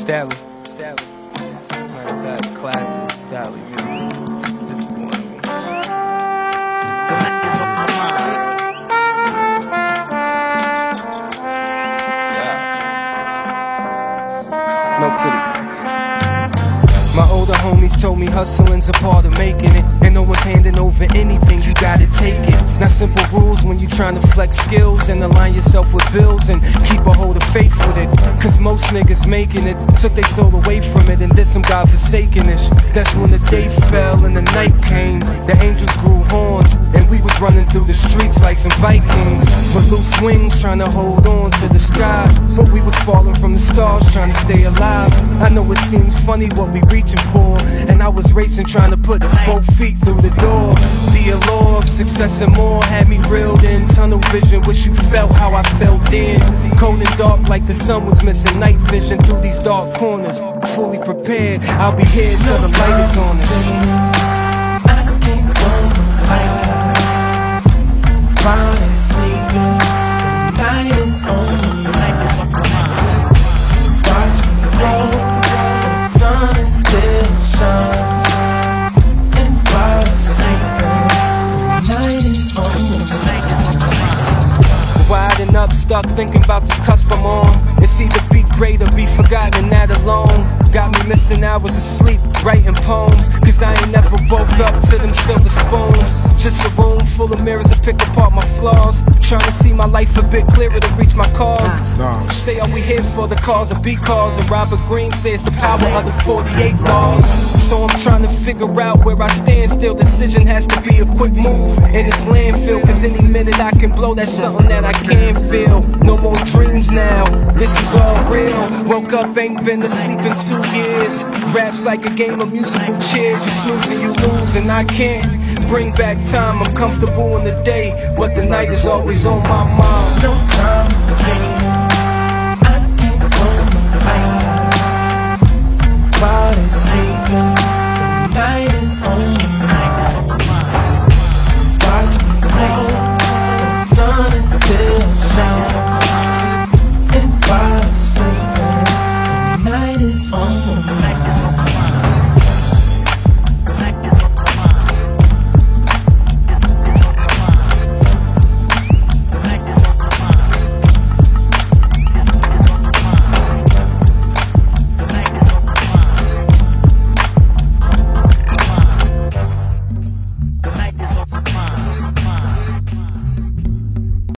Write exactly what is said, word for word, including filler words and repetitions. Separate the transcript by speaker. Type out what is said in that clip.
Speaker 1: Stanley. Stanley. Matter of fact, classic Stanley. This is one of them. Yeah. Milk City. My older homies told me hustling's a part of making it, and no one's handing over anything, you gotta take it. Not simple rules when you trying to flex skills and align yourself with bills and keep a hold of faith with it. Cause most niggas making it took their soul away from it and did some godforsaken-ish. That's when the day fell and the night came. The angels grew horns and we was running through the streets like some Vikings, with loose wings trying to hold on to the sky. But we was falling from the stars trying to stay alive. I know it seems funny what we reaching for, and I was racing trying to put both feet through the door. The allure of success and more had me reeled in tunnel vision. Wish you felt how I felt then. Cold and dark like the sun was missing night vision through these dark corners. Fully prepared, I'll be here till the light is on us.
Speaker 2: I can't close my eyes while it's sleeping. The night is on my mind. Watch me grow, the sun is still shining. And while it's sleeping, the night is on my mind.
Speaker 1: Widen up, stuck thinking about this cusp I'm on. It's either be great or be forgotten, and that alone got me missing hours of sleep, writing poems. Cause I ain't never woke up to them silver spoons. Just a room full of mirrors to pick apart my flaws. Trying to see my life a bit clearer to reach my cause. Say are we here for the cause or because? And Robert Greene says the power of the forty-eight laws. So I'm trying to figure out where I stand still. Decision has to be a quick move in this landfill. Cause any minute I can blow, that's something that I can't feel. No more dreams now, this is all real. Woke up, ain't been asleep in two years. Rap's like a game of musical chairs. You snooze and you lose, and I can't bring back time. I'm comfortable in the day, but the night is always on my mind.
Speaker 2: No time for dreaming. I can't close my eyes while it's sleeping. The night is on my mind.